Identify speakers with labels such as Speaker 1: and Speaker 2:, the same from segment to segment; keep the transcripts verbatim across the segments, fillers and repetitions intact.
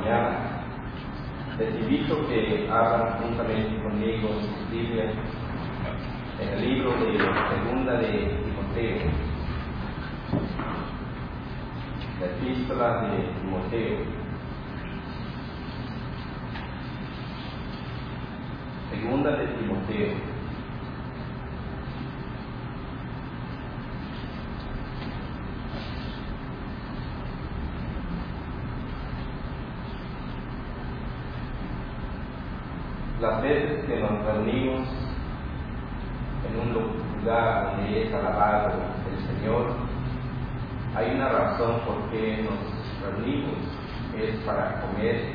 Speaker 1: mañana. Les invito que abran juntamente conmigo sus Biblias en el libro de Segunda de Timoteo, la epístola de Timoteo. Segunda de Timoteo. Las veces que nos reunimos en un lugar donde es alabado el Señor, hay una razón por qué nos reunimos, es para comer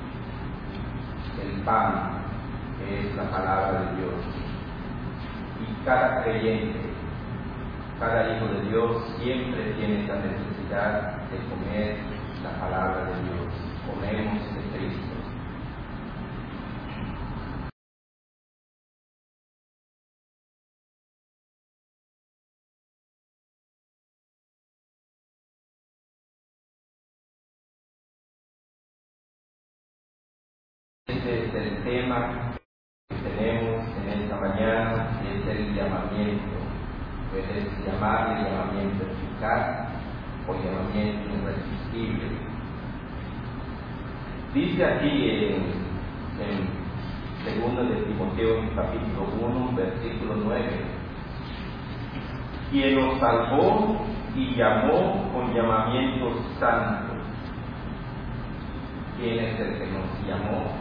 Speaker 1: el pan, que es la palabra de Dios. Y cada creyente, cada hijo de Dios siempre tiene esa necesidad de comer la palabra de Dios. Comemos de Cristo. Este es el tema que tenemos en esta mañana, que es el llamamiento. Puedes llamarle llamamiento eficaz o llamamiento irresistible. Dice aquí en, en segundo de Timoteo, capítulo uno, versículo nueve, quien nos salvó y llamó con llamamiento santo. ¿Quién es el que nos llamó?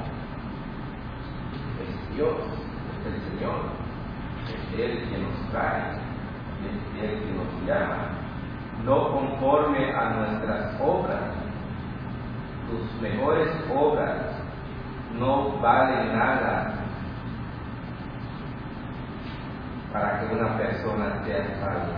Speaker 1: Es Dios, es el Señor, es Él quien nos trae, es Él quien nos llama, no conforme a nuestras obras. Tus mejores obras no valen nada para que una persona sea salva.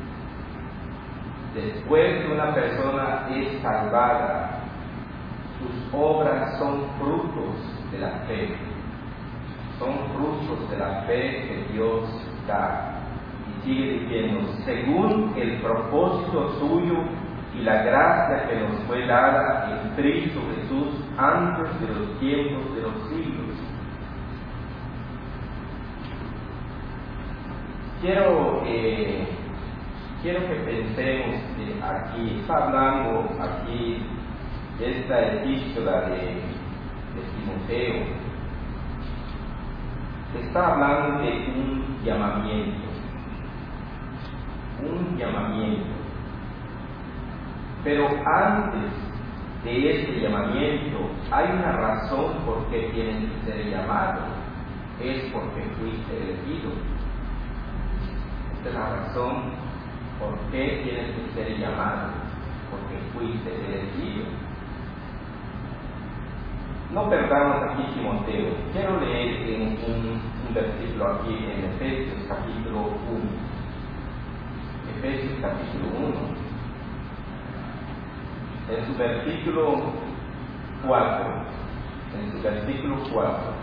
Speaker 1: Después que una persona es salvada, sus obras son frutos de la fe. Son frutos de la fe que Dios da. Y sigue diciendo, según el propósito suyo y la gracia que nos fue dada en Cristo Jesús antes de los tiempos de los siglos. Quiero, eh, quiero que pensemos que aquí, está hablando aquí esta epístola de, de Timoteo. Está hablando de un llamamiento, un llamamiento. Pero antes de este llamamiento hay una razón por qué tienes que ser llamado, es porque fuiste elegido. Esta es la razón por qué tienes que ser llamado, porque fuiste elegido. No perdamos aquí Timoteo. Quiero leer en un, un versículo aquí en Efesios capítulo uno. Efesios capítulo uno. En su versículo cuatro. En su versículo cuatro.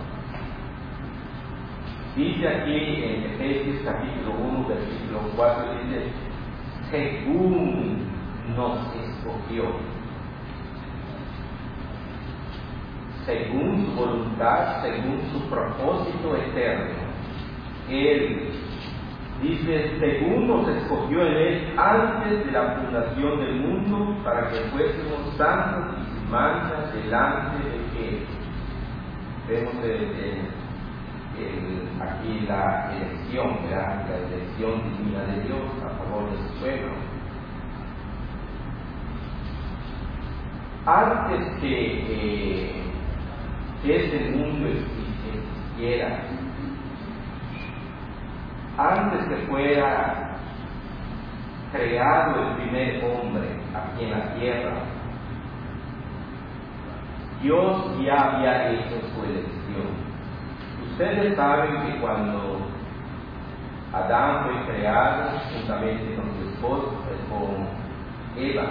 Speaker 1: Dice aquí en Efesios capítulo uno, versículo cuatro, dice, según nos escogió. Según su voluntad, según su propósito eterno. Él dice, según nos escogió en Él antes de la fundación del mundo, para que fuésemos santos y sin mancha delante de Él. Vemos el, el, el, aquí la elección, ¿verdad? La elección divina de Dios a favor de su pueblo. Antes que eh, este mundo existiera, antes que fuera creado el primer hombre aquí en la tierra, Dios ya había hecho su elección. Ustedes saben que cuando Adán fue creado juntamente con su esposa, con Eva,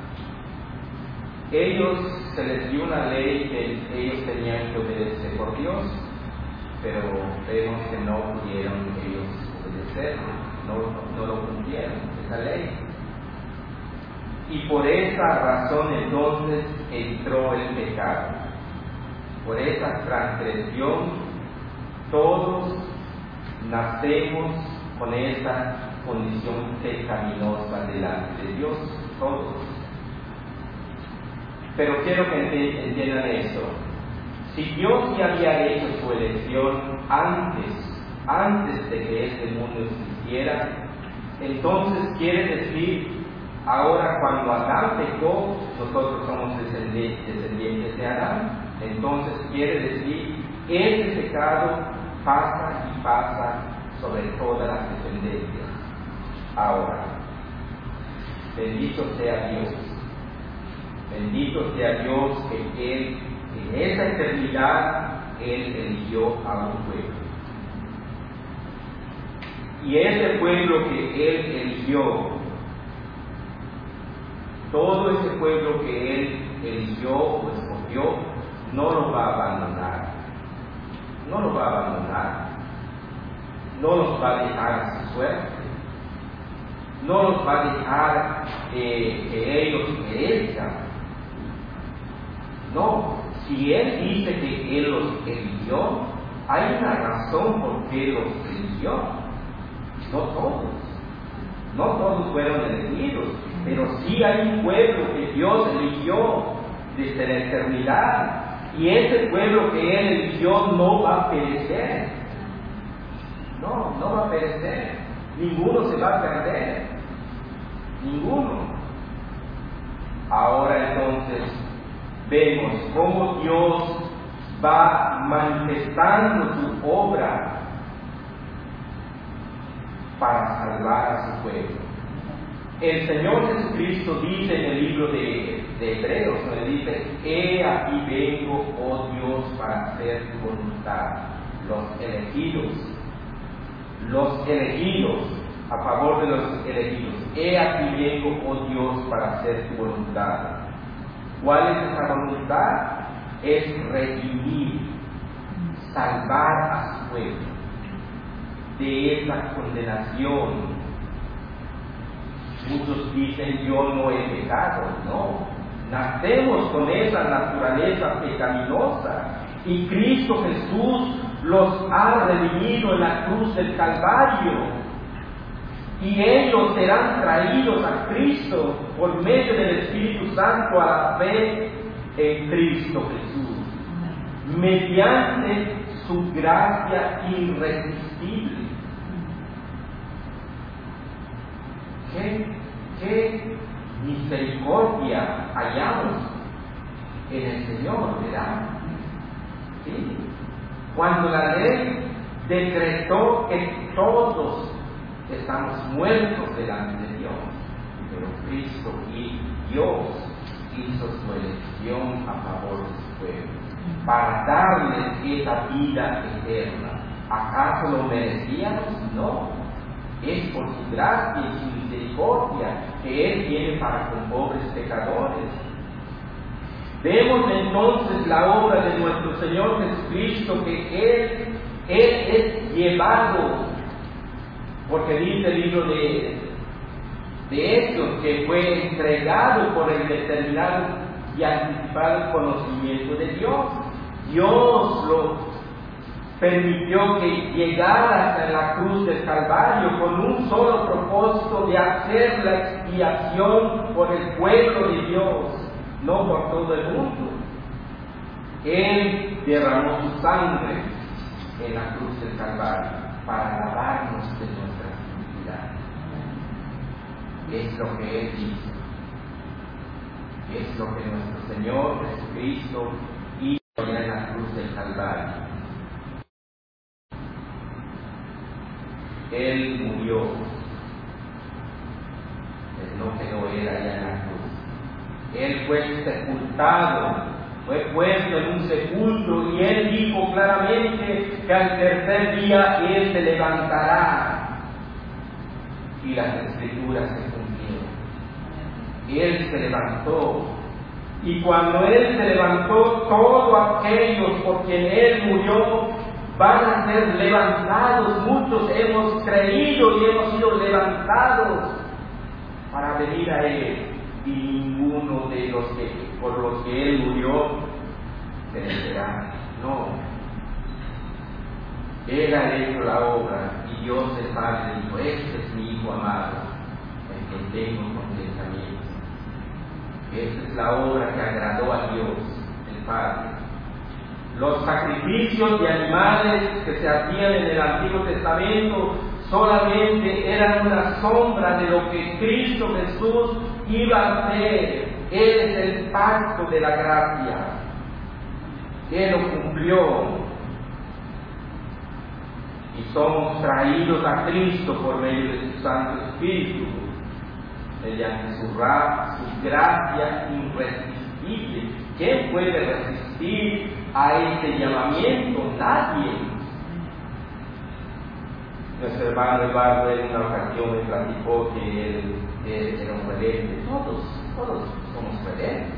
Speaker 1: ellos se les dio una ley que ellos tenían que obedecer por Dios, pero vemos que no pudieron ellos obedecer, no, no lo cumplieron, esa ley. y por esa razón entonces entró el pecado. Por esa transgresión todos nacemos con esa condición pecaminosa delante de Dios, todos. Pero quiero que entiendan esto. Si Dios ya había hecho su elección antes, antes de que este mundo existiera, entonces quiere decir, ahora cuando Adán pecó, nosotros somos descendientes de Adán. Entonces quiere decir, ese pecado pasa y pasa sobre todas las descendencias. Ahora, bendito sea Dios. Bendito sea Dios que Él, en esa eternidad, Él eligió a un pueblo. Y ese pueblo que Él eligió, todo ese pueblo que Él eligió o escogió, no lo va a abandonar. No lo va a abandonar. No los va a dejar a su suerte. No los va a dejar eh, que ellos perezcan. No, si Él dice que Él los eligió, hay una razón por qué los eligió. No todos, no todos fueron elegidos, pero sí hay un pueblo que Dios eligió desde la eternidad, y ese pueblo que Él eligió no va a perecer. No, no va a perecer. Ninguno se va a perder. Ninguno. Ahora entonces vemos cómo Dios va manifestando su obra para salvar a su pueblo. El Señor Jesucristo dice en el libro de, de Hebreos, donde dice: he aquí vengo, oh Dios, para hacer tu voluntad. Los elegidos, los elegidos, a favor de los elegidos. He aquí vengo, oh Dios, para hacer tu voluntad. ¿Cuál es esa voluntad? Es redimir, salvar a su pueblo de esa condenación. Muchos dicen: yo no he pecado. No, nacemos con esa naturaleza pecaminosa, y Cristo Jesús los ha redimido en la cruz del Calvario, y ellos serán traídos a Cristo por medio del Espíritu Santo a la fe en Cristo Jesús, mediante su gracia irresistible. ¿Qué, qué misericordia hallamos en el Señor, ¿verdad? ¿Sí? Cuando la ley decretó que todos estamos muertos delante de Dios, pero Cristo y Dios hizo su elección a favor de su pueblo, para darles esa vida eterna. ¿Acaso lo merecíamos? No. Es por su gracia y su misericordia que Él tiene para con pobres pecadores. Vemos entonces la obra de nuestro Señor Jesucristo, que Él, Él es llevado, porque dice el libro de, de Hechos que fue entregado por el determinado y anticipado conocimiento de Dios. Dios lo permitió que llegara hasta la cruz del Calvario con un solo propósito: de hacer la expiación por el pueblo de Dios, no por todo el mundo. Él derramó su sangre en la cruz del Calvario para lavarnos de nuestra iniquidad. Es lo que Él hizo. Es lo que nuestro Señor Jesucristo hizo en la cruz del Calvario. Él murió, pero no quedó Él allá en la cruz. Él fue sepultado, fue puesto en un sepulcro, y Él dijo claramente que al tercer día Él se levantará. Y las Escrituras se cumplieron. Él se levantó, y cuando Él se levantó, todos aquellos por quien Él murió van a ser levantados. Muchos hemos creído y hemos sido levantados para venir a Él, y ninguno de los que por los que Él murió perecerá. No. Él ha hecho la obra y Dios el Padre dijo: este es mi Hijo amado, el que tengo contentamiento. Esta es la obra que agradó a Dios el Padre. Los sacrificios de animales que se hacían en el Antiguo Testamento solamente eran una sombra de lo que Cristo Jesús iba a hacer. Él es el pacto de la gracia. Él lo cumplió. Y somos traídos a Cristo por medio de su Santo Espíritu, mediante su, ra, su gracia irresistible. ¿Quién puede resistir a este llamamiento? Nadie. Nuestro hermano Eduardo en una ocasión me platicó que él, él era un rebelde. Todos, todos somos rebeldes.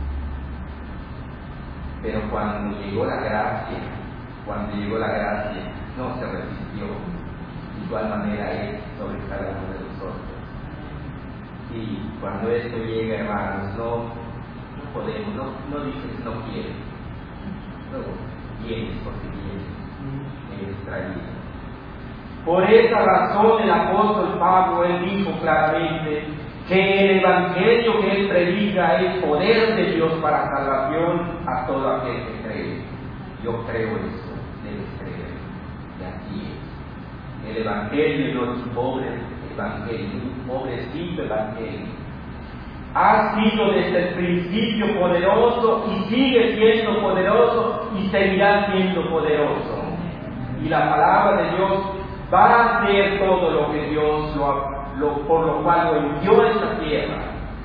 Speaker 1: Pero cuando llegó la gracia, cuando llegó la gracia, no se resistió. De igual manera es sobre cada uno de nosotros. Y cuando esto llega, hermanos, no, no podemos, no, no dices no quieres. Luego vienes porque vienes, eres traído. Por esa razón el apóstol Pablo, él dijo claramente que el evangelio que él predica es poder de Dios para salvación a todo aquel que cree. Yo creo eso, debes creer. Y así es. El evangelio no es un pobre evangelio, un pobrecito evangelio. Ha sido desde el principio poderoso y sigue siendo poderoso y seguirá siendo poderoso. Y la palabra de Dios va a hacer todo lo que Dios lo, lo, por lo cual lo envió a esta tierra.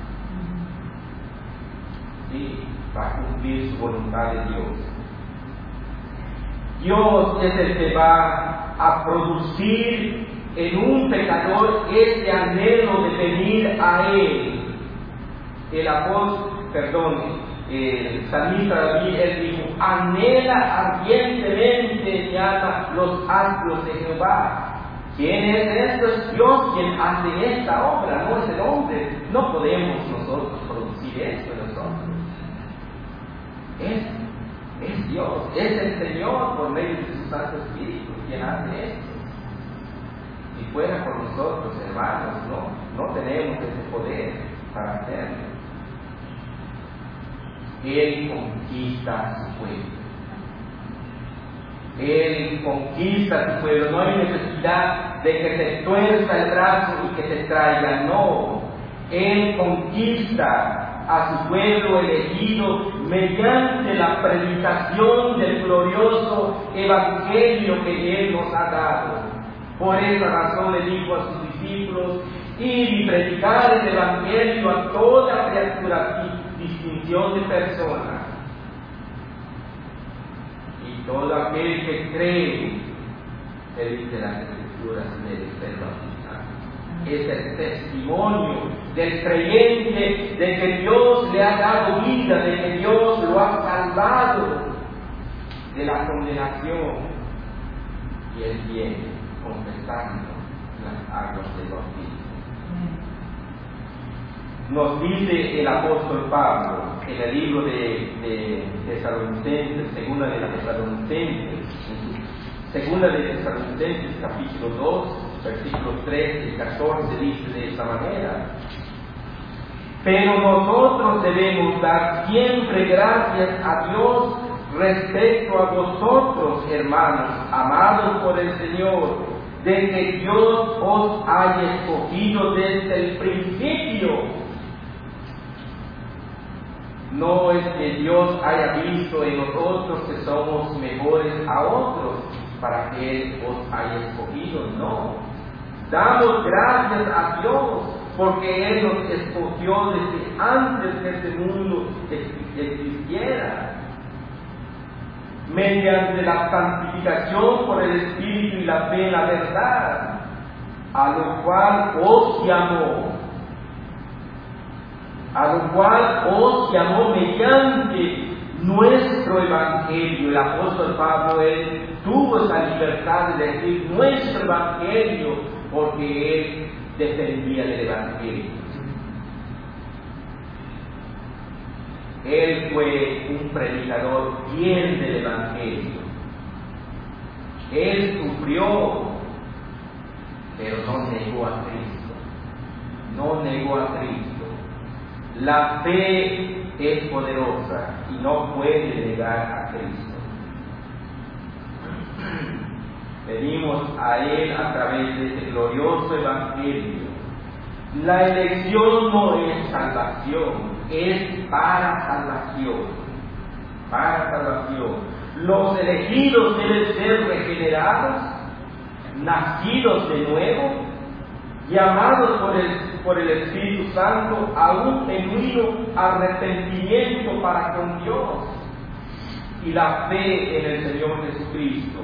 Speaker 1: Sí, va a cumplir su voluntad de Dios. Dios es el que va a producir en un pecador este anhelo de venir a Él. El apóstol, perdón, el salmista David, él dijo: anhela ardientemente mi alma los atrios de Jehová. ¿Quién es esto? Es Dios quien hace esta obra, no es el hombre. No podemos nosotros producir esto nosotros. Es, es Dios, es el Señor por medio de su Santo Espíritu quien hace esto. Si fuera por nosotros, hermanos, no, no tenemos ese poder para hacerlo. Él conquista a su pueblo. Él conquista a su pueblo. No hay necesidad de que te tuerza el brazo y que te traiga. No. Él conquista a su pueblo elegido mediante la predicación del glorioso evangelio que Él nos ha dado. Por esa razón le dijo a sus discípulos: ir y predicar el evangelio a toda criatura, distinción de personas. Y todo aquel que cree, él dice las Escrituras, debe ser bautizado. Es el testimonio del creyente de que Dios le ha dado vida, de que Dios lo ha salvado de la condenación. Y él viene confesando las aguas del bautismo. Nos dice el apóstol Pablo en el libro de, de Tesalonicenses, segunda de las Tesalonicenses, segunda de Tesalonicenses, capítulo dos, versículos trece y catorce, dice de esta manera: pero nosotros debemos dar siempre gracias a Dios respecto a vosotros, hermanos, amados por el Señor, de que Dios os haya escogido desde el principio. No es que Dios haya visto en nosotros que somos mejores a otros para que Él os haya escogido, no. Damos gracias a Dios porque Él nos escogió desde antes que este mundo existiera, mediante la santificación por el Espíritu y la fe en la verdad, a lo cual os llamó. a lo cual os llamó mediante nuestro evangelio. El apóstol Pablo, él tuvo esa libertad de decir nuestro evangelio porque él defendía el evangelio. Él fue un predicador fiel del Evangelio. Él sufrió, pero no negó a Cristo. No negó a Cristo. La fe es poderosa y no puede negar a Cristo. Venimos a Él a través de este glorioso Evangelio. La elección no es salvación, es para salvación. Para salvación. Los elegidos deben ser regenerados, nacidos de nuevo, llamados por el, por el Espíritu Santo a un genuino arrepentimiento para con Dios y la fe en el Señor Jesucristo.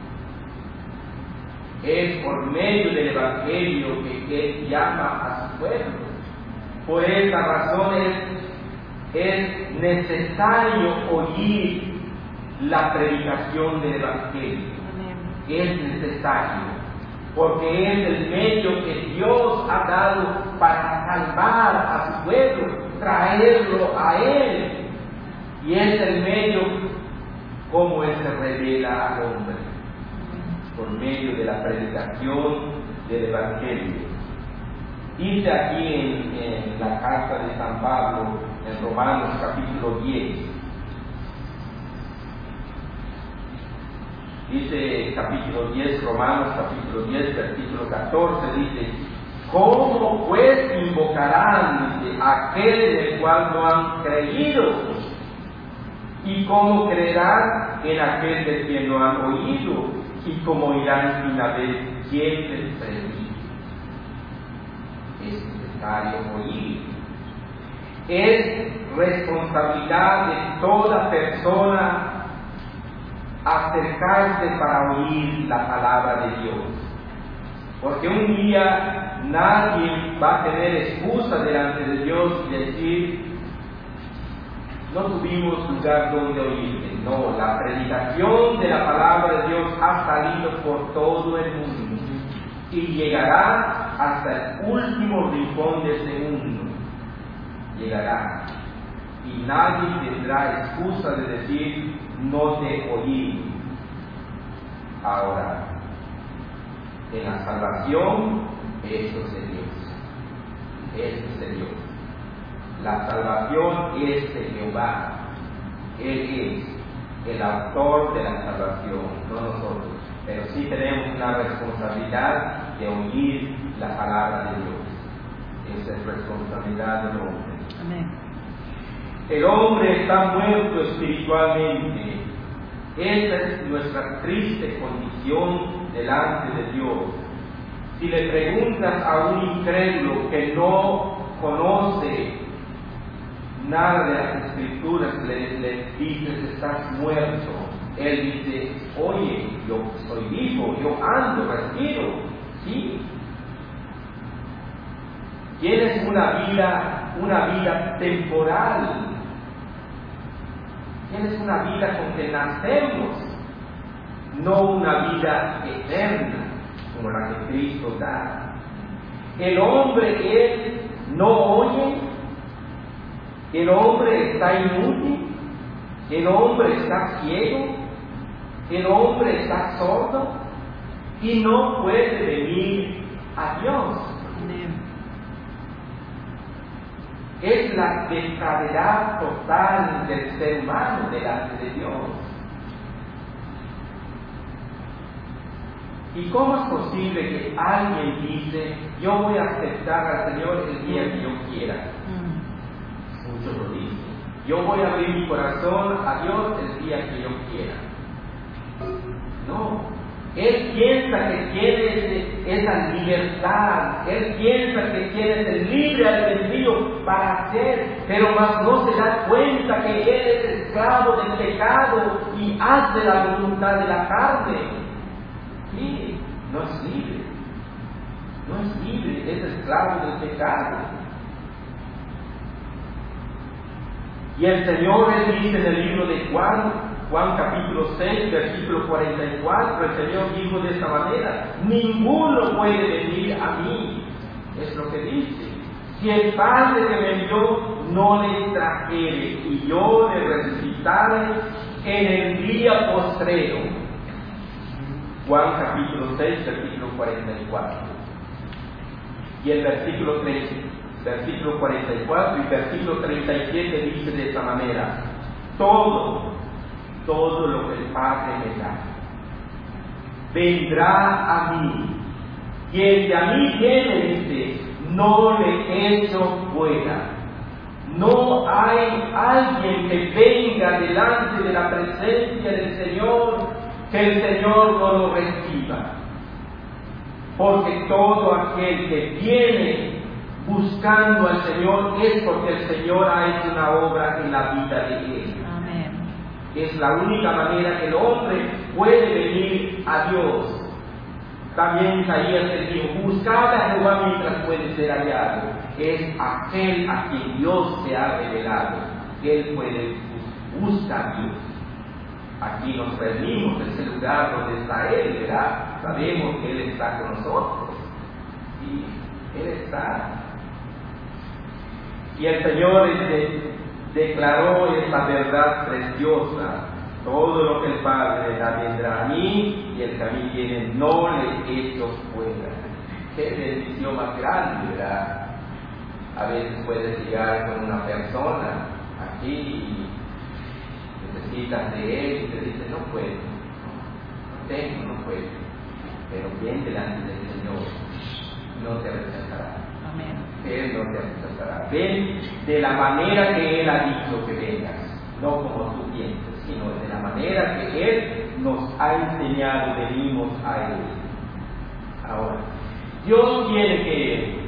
Speaker 1: Es por medio del Evangelio que Él llama a su pueblo. Por esa razón es, es necesario oír la predicación del Evangelio. Es necesario, porque es el medio que Dios ha dado para salvar a su pueblo, traerlo a Él. Y es el medio como Él se revela al hombre, por medio de la predicación del Evangelio. Dice aquí en, en la carta de San Pablo, en Romanos capítulo diez, dice capítulo diez, Romanos capítulo diez, versículo catorce, dice: ¿cómo pues invocarán a aquel en el cual no han creído? ¿Y cómo creerán en aquel de quien no han oído? ¿Y cómo irán sin haber quien les predique? Es necesario oír. Es responsabilidad de toda persona acercarse para oír la palabra de Dios. Porque un día nadie va a tener excusa delante de Dios y decir: no tuvimos lugar donde oírte. No, la predicación de la palabra de Dios ha salido por todo el mundo y llegará hasta el último rincón de este mundo. Llegará. Y nadie tendrá excusa de decir: no te oí. Ahora, en la salvación, esto es de Dios. Esto es de Dios. La salvación es de Jehová. Él es el autor de la salvación, no nosotros. Pero sí tenemos una responsabilidad de oír la palabra de Dios. Esa es responsabilidad del hombre.
Speaker 2: Amén.
Speaker 1: El hombre está muerto espiritualmente. Esa es nuestra triste condición delante de Dios. Si le preguntas a un incrédulo que no conoce nada de las Escrituras, le, le dices: estás muerto. Él dice: oye, yo soy vivo, yo ando, respiro. Sí. Tienes una vida, una vida temporal. Tienes una vida con que nacemos, no una vida eterna como la que Cristo da. El hombre que no oye, el hombre está inútil, el hombre está ciego, el hombre está sordo y no puede venir a Dios. Es la depravedad total del ser humano delante de Dios. ¿Y cómo es posible que alguien dice: yo voy a aceptar al Señor el día que yo quiera? Mm. Muchos lo dicen: yo voy a abrir mi corazón a Dios el día que yo quiera. No. Él piensa que tiene esa libertad, él piensa que tiene ese libre albedrío para hacer, pero más no se da cuenta que él es esclavo del pecado y hace la voluntad de la carne. Sí, no es libre, no es libre, es esclavo del pecado. Y el Señor, él dice en el libro de Juan, Juan capítulo seis, versículo cuarenta y cuatro, el Señor dijo de esta manera: ninguno puede venir a mí. Es lo que dice: si el Padre que me envió no le trajere y yo le resucitare en el día postrero. Juan capítulo seis, versículo cuarenta y cuatro. Y el versículo tres, versículo cuarenta y cuatro y versículo treinta y siete dice de esta manera: todo, todo lo que el Padre me da, vendrá a mí, y el que a mí viene, dice, no le echo fuera. No hay alguien que venga delante de la presencia del Señor que el Señor no lo reciba. Porque todo aquel que viene buscando al Señor es porque el Señor ha hecho una obra en la vida de él.
Speaker 2: Amén.
Speaker 1: Es la única manera que el hombre puede venir a Dios. También Isaías les dijo: buscad a Jehová mientras puede ser hallado. Es aquel a quien Dios se ha revelado. Él puede buscar a Dios. Aquí nos reunimos, en ese lugar donde está Él, ¿verdad? Sabemos que Él está con nosotros. Y Él está. Y el Señor de, declaró esta verdad preciosa: todo lo que el Padre da vendrá a mí, y el que a mí viene no le echo fuera. Qué bendición más grande, ¿verdad? A veces puedes llegar con una persona aquí y necesitas de él y te dice: no puedo, no tengo, no puedo. Pero bien delante del Señor, no te rechazará.
Speaker 2: Amén.
Speaker 1: Él no te rechazará. Ven de la manera que Él ha dicho que vengas, no como tú piensas, sino de la manera que Él nos ha enseñado, venimos a Él. Ahora, Dios quiere que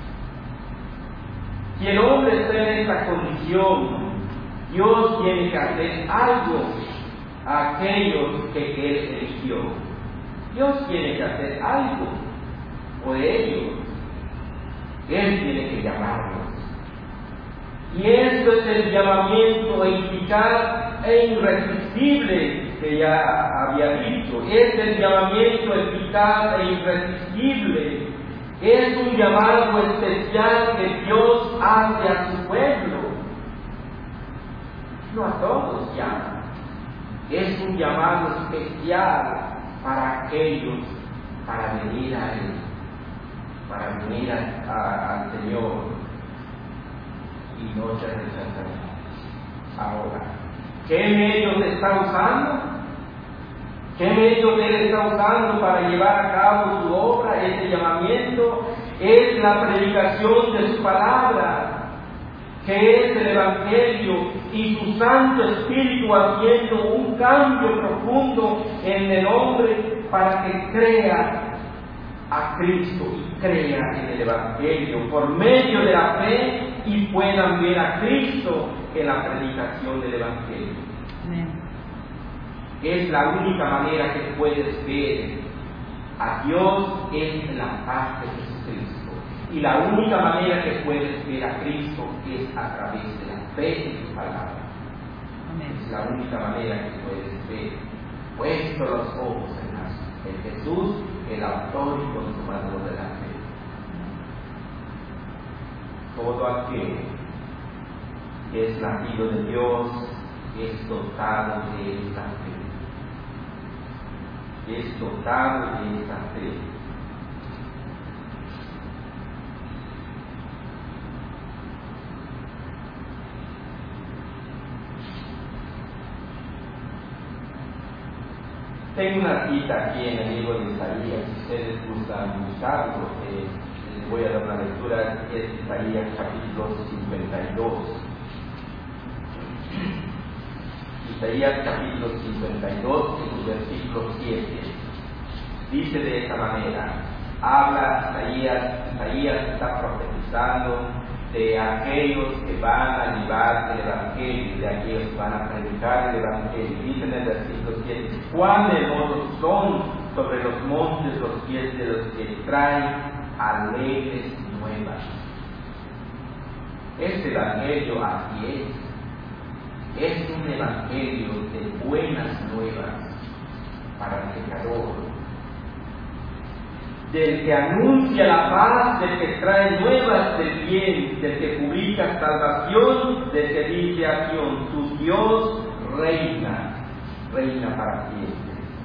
Speaker 1: si el hombre está en esta condición, Dios tiene que hacer algo a aquellos que Él eligió. Dios tiene que hacer algo por ellos. Él tiene que llamarlos. Y esto es el llamamiento eficaz e irresistible que ya había dicho. Es el llamamiento eficaz e irresistible. Es un llamado especial que Dios hace a su pueblo. No a todos llama. Es un llamado especial para aquellos, para venir a Él, para venir a, a, al Señor, y no se rechazará. Ahora, ¿qué medios está usando? ¿Qué medios Él está usando para llevar a cabo su obra, este llamamiento? Es la predicación de su palabra, que es el Evangelio, y su Santo Espíritu haciendo un cambio profundo en el hombre para que crea a Cristo y crea en el Evangelio por medio de la fe y puedan ver a Cristo en la predicación del Evangelio.
Speaker 2: Amén.
Speaker 1: Es la única manera que puedes ver a Dios es en la paz de Jesucristo. Y la única manera que puedes ver a Cristo es a través de la fe en su palabra.
Speaker 2: Amén.
Speaker 1: Es la única manera que puedes ver. Puesto los ojos en, las, en Jesús, el autor y consumador de la fe. Todo aquel que es nacido de Dios es dotado de esta fe. Es dotado de esta fe. Tengo una cita aquí en el libro de Isaías, si ustedes gustan buscarlo, eh, les voy a dar una lectura, es Isaías capítulo cincuenta y dos. Isaías capítulo cincuenta y dos, en su versículo siete, dice de esta manera: habla Isaías, Isaías está profetizando de aquellos que van a llevar el Evangelio, de aquellos que van a predicar el Evangelio. Dice en el versículo siete: cuán hermosos son sobre los montes los pies de los que traen alegres nuevas. Este Evangelio así es. Es un Evangelio de buenas nuevas para el pecador. del que anuncia la paz, del que trae nuevas del bien, del que publica salvación, del que dice a Sión, tu Dios reina, reina para siempre.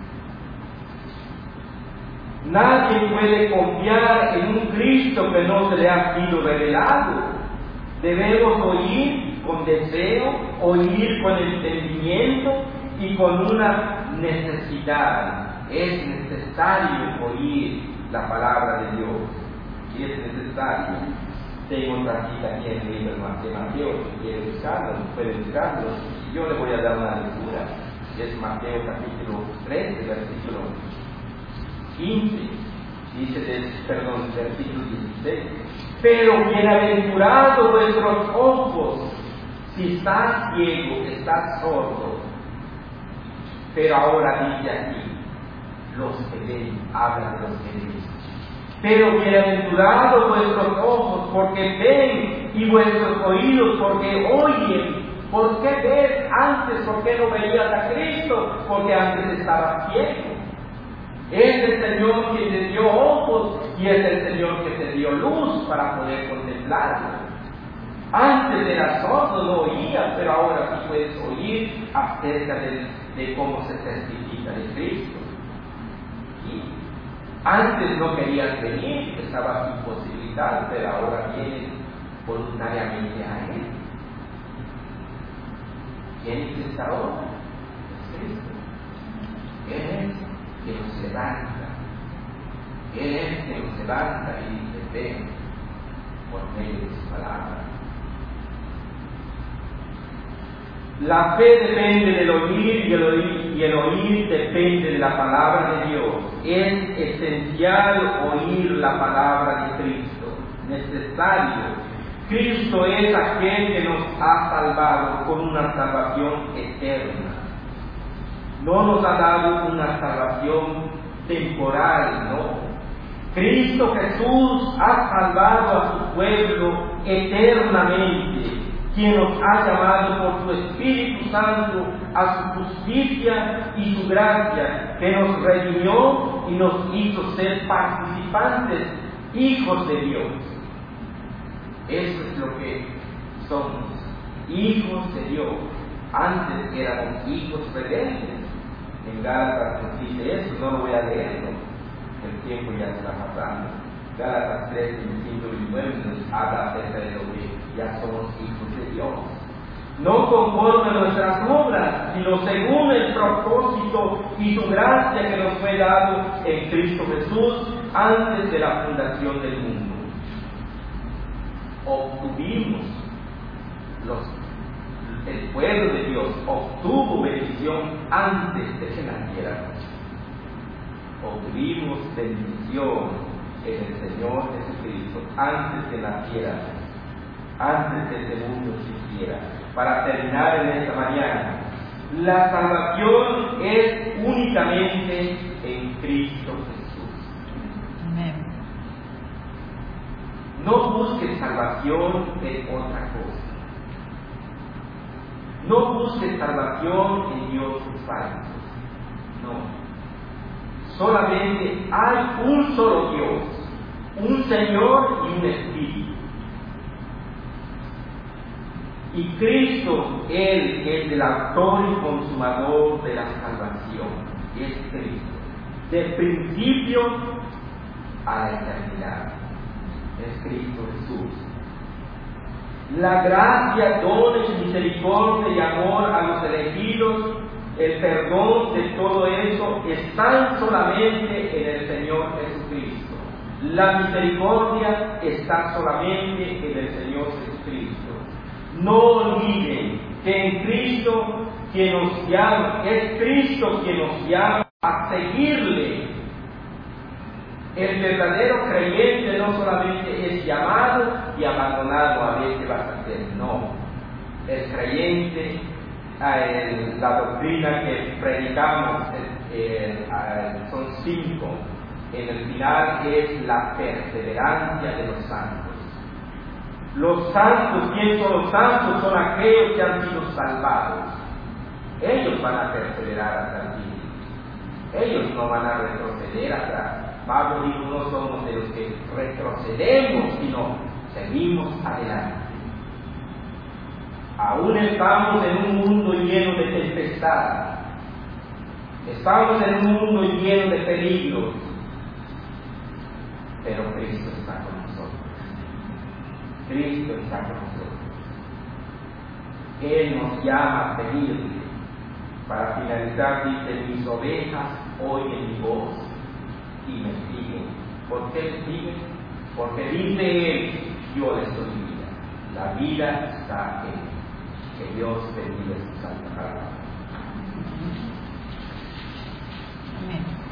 Speaker 1: Nadie puede confiar en un Cristo que no se le ha sido revelado. Debemos oír con deseo, oír con entendimiento y con una necesidad. Es necesario oír la palabra de Dios. Si es necesario. Tengo otra cita aquí en el libro de Mateo, si quiere buscarlo, puede buscarlo. Yo le voy a dar una lectura. Es Mateo capítulo trece, versículo quince, dice, de, perdón, versículo dieciséis. Pero bienaventurados vuestros ojos, si estás ciego, estás sordo. Pero ahora dice aquí, los que ven, habla de los que ven. Pero bienaventurados vuestros ojos, porque ven, y vuestros oídos, porque oyen. ¿Por qué ves antes? ¿Por qué no veías a Cristo? Porque antes estabas ciego. Es el Señor quien te dio ojos y es el Señor que te dio luz para poder contemplarlo. Antes eras sordo, no oías, pero ahora sí puedes oír acerca de, de cómo se testifica de Cristo. Y antes no querías venir, estabas imposibilitado, pero ahora vienes voluntariamente a Él. ¿Quién es esta obra? Es Cristo. Él es que nos levanta. Él es que nos levanta y dice, ven, por medio de su palabra. La fe depende del oír y el oír, y el oír depende de la palabra de Dios. Es esencial oír la palabra de Cristo. Necesario. Cristo es aquel que nos ha salvado con una salvación eterna. No nos ha dado una salvación temporal, no. Cristo Jesús ha salvado a su pueblo eternamente, quien nos ha llamado por su Espíritu Santo a su justicia y su gracia, que nos redimió y nos hizo ser participantes, hijos de Dios. Eso es lo que somos, hijos de Dios. Antes éramos hijos rebeldes. En Gálatas nos dice eso, no lo voy a leerlo, el tiempo ya está pasando. Gálatas tres, veinticinco y nueve nos habla acerca de lo que ya somos hijos de Dios. No conforme a nuestras obras, sino según el propósito y su gracia que nos fue dado en Cristo Jesús antes de la fundación del mundo. Obtuvimos, los, el pueblo de Dios obtuvo bendición antes de que naciéramos. Obtuvimos bendición en el Señor Jesucristo antes que naciéramos, antes que este mundo existiera. Para terminar en esta mañana, la salvación es únicamente en Cristo Jesús.
Speaker 2: Amén.
Speaker 1: No busques salvación en otra cosa. No busques salvación en dioses falsos. No. Solamente hay un solo Dios, un Señor y un Espíritu. Y Cristo, Él es el autor y consumador de la salvación. Es Cristo. Del principio a la eternidad. Es Cristo Jesús. La gracia, dones, misericordia y amor a los elegidos, el perdón de todo eso, están solamente en el Señor Jesucristo. La misericordia está solamente en el Señor Jesucristo. No olviden que en Cristo quien nos llama, es Cristo quien nos llama a seguirle. El verdadero creyente no solamente es llamado y abandonado, a veces vas a hacer, no. El creyente, eh, la doctrina que predicamos eh, eh, son cinco. En el final es la perseverancia de los santos. Los santos, ¿quién son los santos? Son aquellos que han sido salvados. Ellos van a perseverar hasta el fin. Ellos no van a retroceder atrás. Pablo dijo, no somos de los que retrocedemos, sino seguimos adelante. Aún estamos en un mundo lleno de tempestades, estamos en un mundo lleno de peligros, pero Cristo está con nosotros. Cristo está con nosotros. Él nos llama a seguirle. Para finalizar, dice, mis ovejas oyen mi voz y me siguen. ¿Por qué me siguen? Porque dice Él, yo les doy vida. La vida está en Él. Que Dios bendiga su santa palabra.
Speaker 2: Amén.